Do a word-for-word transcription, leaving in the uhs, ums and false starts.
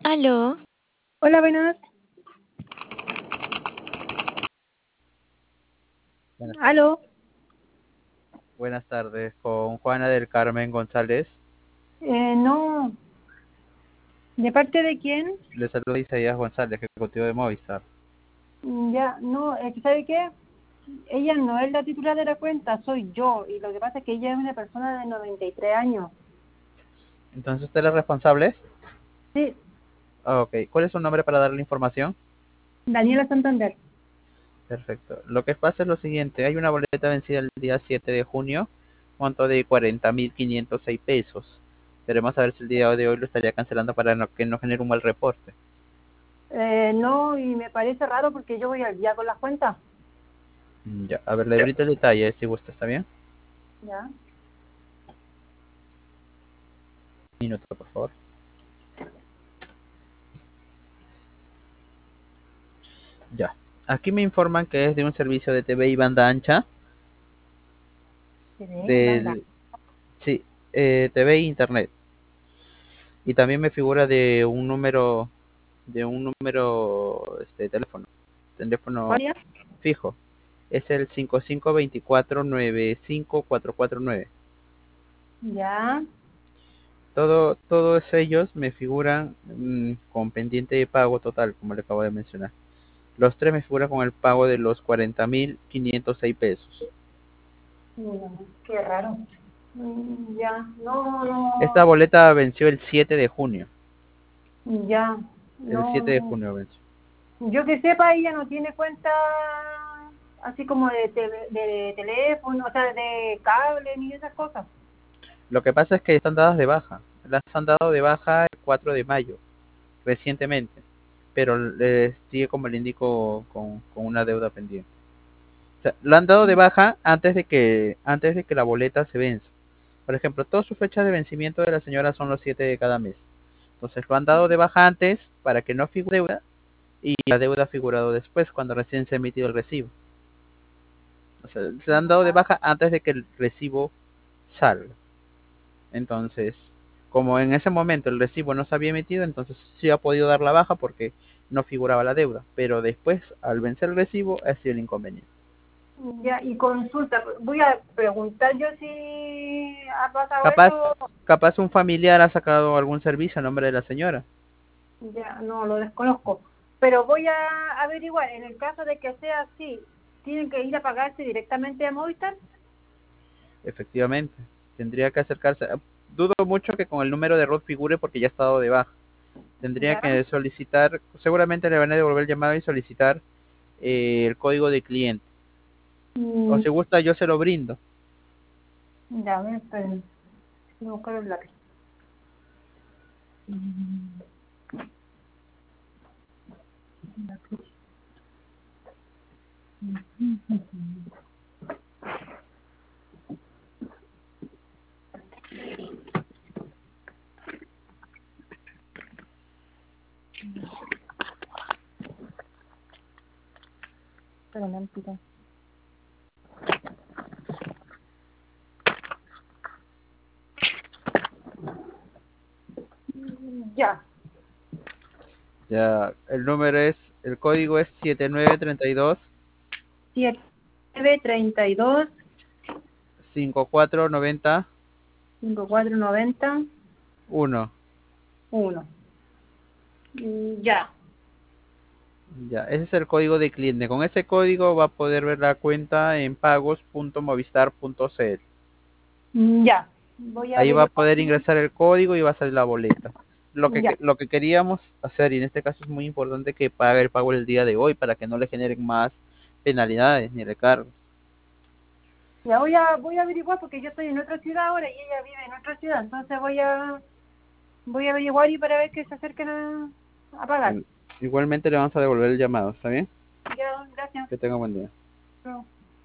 Aló, Hola, buenas. Buenas tardes. Aló. Buenas tardes, con Juana del Carmen González. Eh, no. ¿De parte de quién? Le saluda Isaías González, ejecutivo de Movistar. Mm, Ya, no, es que ¿sabe qué? Ella no es la titular de la cuenta, soy yo. Y lo que pasa es que ella es una persona de noventa y tres años. Entonces, ¿usted es el responsable? Sí, Ah, ok. ¿Cuál es su nombre para darle información? Daniela Santander. Perfecto. Lo que pasa es lo siguiente. Hay una boleta vencida el día siete de junio, monto de cuarenta mil quinientos seis pesos. Queremos saber si el día de hoy lo estaría cancelando para no- que no genere un mal reporte. Eh, no, y me parece raro porque yo voy al día con las cuentas. Mm, Ya, a ver, le brinco el detalle, si gusta, ¿está bien? Ya. Un minuto, por favor. Ya. Aquí me informan que es de un servicio de T V y banda ancha Se ve, banda. del... Sí, eh, T V e internet. Y también me figura de un número, de un número, este, teléfono, teléfono ¿Cuál es? fijo. Es el cinco cinco dos cuatro nueve cinco cuatro cuatro nueve. Ya. Todo, todos ellos me figuran mm, con pendiente de pago total, como le acabo de mencionar. Los tres me figuran con el pago de los cuarenta mil quinientos seis pesos. Mm, qué raro. Mm, Ya, no, no. Esta boleta venció el siete de junio. Ya, El no, siete de no. junio venció. Yo que sepa, ella no tiene cuenta así como de, tele- de teléfono, o sea, de cable ni esas cosas. Lo que pasa es que están dadas de baja. Las han dado de baja el cuatro de mayo, recientemente. Pero le sigue, como le indico, con, con una deuda pendiente. O sea, lo han dado de baja antes de que antes de que la boleta se venza. Por ejemplo, todas sus fechas de vencimiento de la señora son los siete de cada mes. Entonces lo han dado de baja antes para que no figure deuda, y la deuda ha figurado después, cuando recién se ha emitido el recibo. O sea, se han dado de baja antes de que el recibo salga. Entonces, como en ese momento el recibo no se había emitido, entonces sí ha podido dar la baja porque no figuraba la deuda. Pero después, al vencer el recibo, ha sido el inconveniente. Ya, y consulta, voy a preguntar yo si ha pasado eso. Capaz, capaz un familiar ha sacado algún servicio a nombre de la señora. Ya, no lo desconozco. Pero voy a averiguar, en el caso de que sea así, ¿tienen que ir a pagarse directamente a Movistar? Efectivamente, tendría que acercarse. Dudo mucho que con el número de R O T figure porque ya ha estado de baja. Tendría Ya. que solicitar, seguramente le van a devolver el llamado y solicitar eh, el código de cliente. O Mm, si gusta, yo se lo brindo. ya, a ver, esperen. Voy a buscar el lápiz. Mm, lápiz. Espera un momentito. Ya. Ya, el número es, el código es siete nueve tres dos siete nueve treinta y dos cinco cuatro nueve cinco cuatro noventa uno. uno. Mm, Ya, Ya, ese es el código de cliente. Con ese código va a poder ver la cuenta en pagos punto movistar punto c l. mm, ya. Voy a Ahí va a averiguar. poder ingresar el código y va a salir la boleta. Lo que, Ya, que- lo que queríamos hacer, y en este caso es muy importante que pague el pago el día de hoy para que no le generen más penalidades ni recargos. ya voy a voy a averiguar porque yo estoy en otra ciudad ahora y ella vive en otra ciudad, entonces voy a voy a averiguar y para ver que se acerquen a, a pagar. Igualmente le vamos a devolver el llamado, ¿está bien? Ya, gracias. Que tenga buen día. Chao.